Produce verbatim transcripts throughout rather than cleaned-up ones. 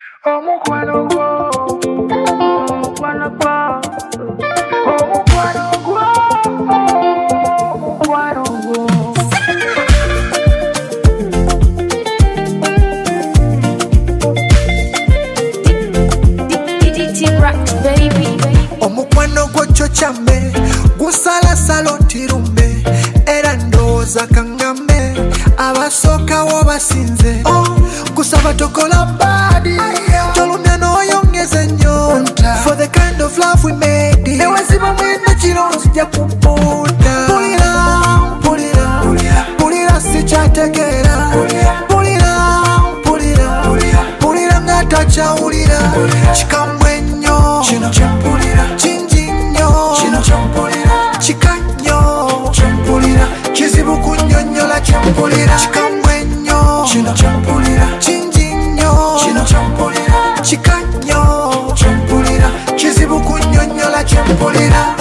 Omukwano gwo, omukwano gwo, omukwano gwo, omukwano gwo. D D T Rocks, baby. Omukwano gwo kyo kyambe gusalasala otirumbe era ndowooza kangambe abasookawo basinze kusaba tokola badi tolumya n'oyongeza ennyonta for the kind of love we made newaziba mwenda kiro nzija kubuuda pulira mpulira pulira sikyategeera pulira mpulira pulira nga takyawulira kikambwe ennyo kino kyempulira kingi nnyo kino kyempulira kika nnyo kyempulira kizibu kunnyonnyola kyempulira kikambwe nnyo kino kyempulira kingi nnyo kino kyempulira kika nnyo kyempulira kizibu kunnyonnyola kyempulira.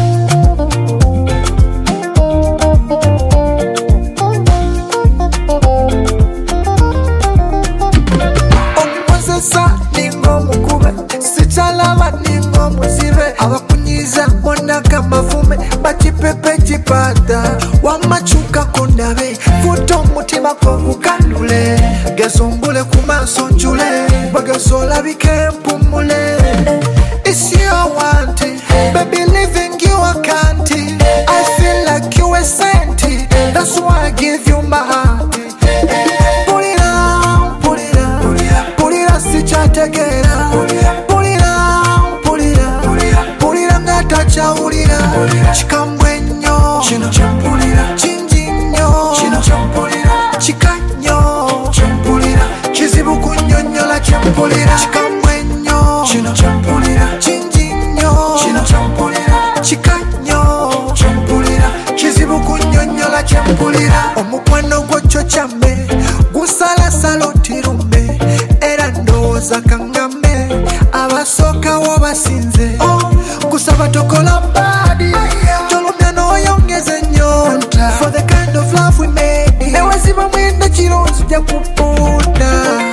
Sitalaba ningo muzibe abakunyiza bonaka mavume bakipepe kipata wamachuka kondabe futa omutima ko gukandule gezombule ku maaso njule bagazola bikempumule it's your want baby living you a can't I feel like you a saint that's why I give you my heart pulira pulira pulira sikyategeera takyawulira kikambwe nnyo kino kyempulira kingi nnyo kino kyempulira kika nnyo kyempulira kizibu kunnyonnyola kyempulira kikambwe nnyo kino kyempulira kingi nnyo kino kyempulira kika nnyo kyempulira kizibu kunnyonnyola kyempulira. Omukwano gwo kyo kyambe gusalasala otirumbe era ndowooza kangambe abasookawo basinze kusaba tokola badi tolumya n'oyongeza ennyonta for the kind of love we made newaziba mwenda kiro nzija kubuuda